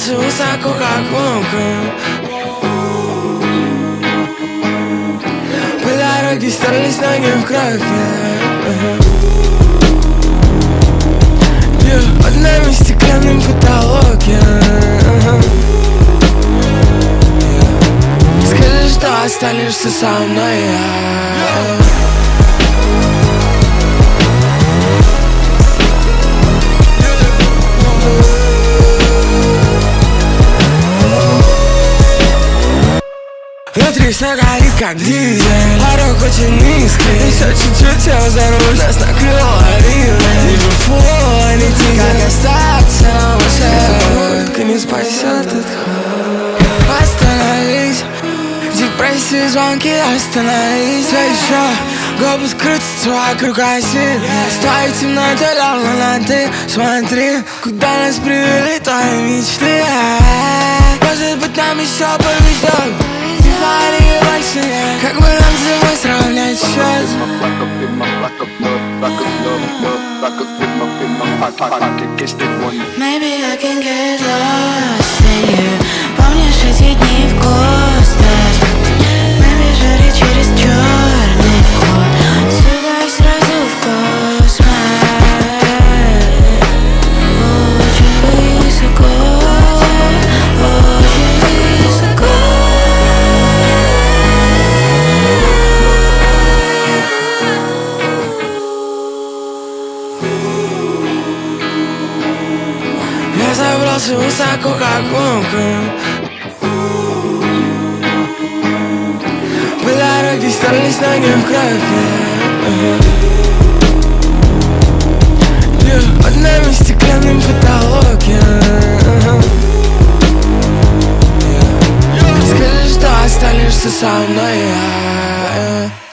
забрался высоко, как волком. По дороге стерлись ноги в кровь. Под нами стеклянный потолок. Скажи, что останешься со мной. Внутри все горит, как дизель, порог очень низкий. Еще чуть-чуть, я взорвусь, нас накрыло ливнем. Вижу фон, летит, как остаться на выше. Только не спасет этот ход. Остановись, в депрессии звонки, остановись. Я еще глобус крутится вокруг оси. С твоей темнотой давно на ты. Смотри, куда нас привели твои мечты. Может быть, нам еще повезет. Как бы нам зимой сравнять счет? Maybe I can get lost in you. Помнишь эти дни в кустах? Мы бежали через черный вход. Отсюда и сразу в космос. Очень высоко, очень высоко. Я забрался высоко, как волком. По дороге стерлись ноги в кровь. Под нами стеклянный потолок. Скажи, что останешься со мной.